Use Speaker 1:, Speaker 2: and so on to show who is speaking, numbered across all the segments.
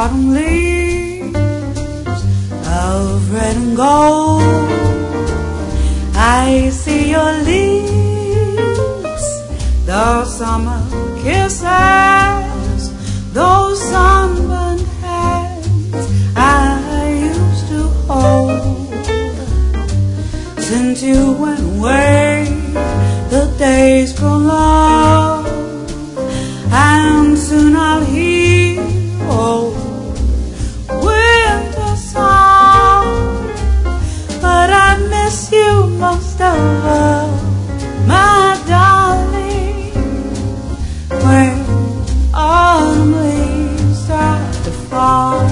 Speaker 1: autumn leaves of red and gold. I see your lips, those summer kisses, those sunburned hands I used to hold. Since you went away, the days grow long, and soon I'll hear old winter song. But I miss you most of all, my darling, when autumn leaves start to fall.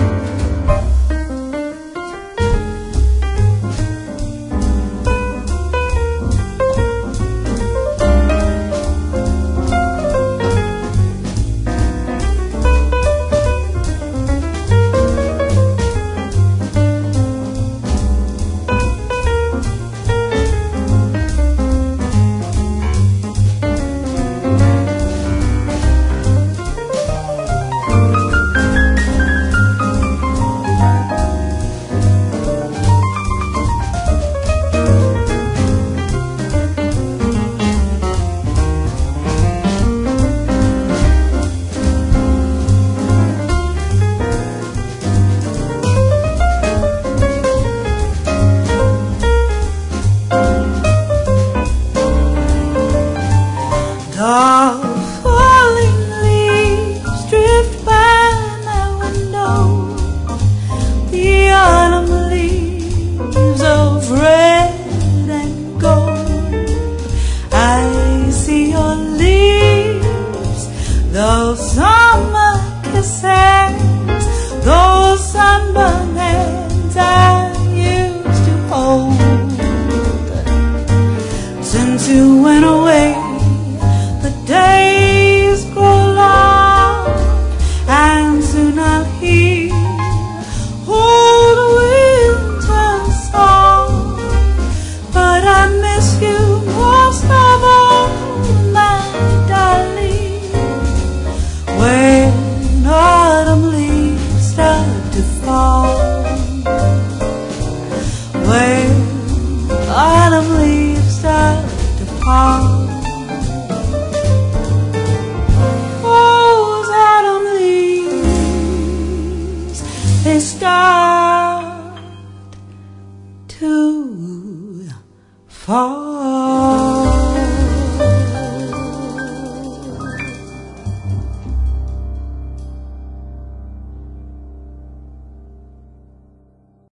Speaker 1: The falling leaves drift by my window, the autumn leaves of red and gold. I see your lips, those summer kisses, those sunburned hands I used to hold. Since you went away, the days grow long, and soon I'll hear old winter song. But I miss you most of all, my darling, when autumn leaves start to fall. When autumn leaves start to fall. They start to fall.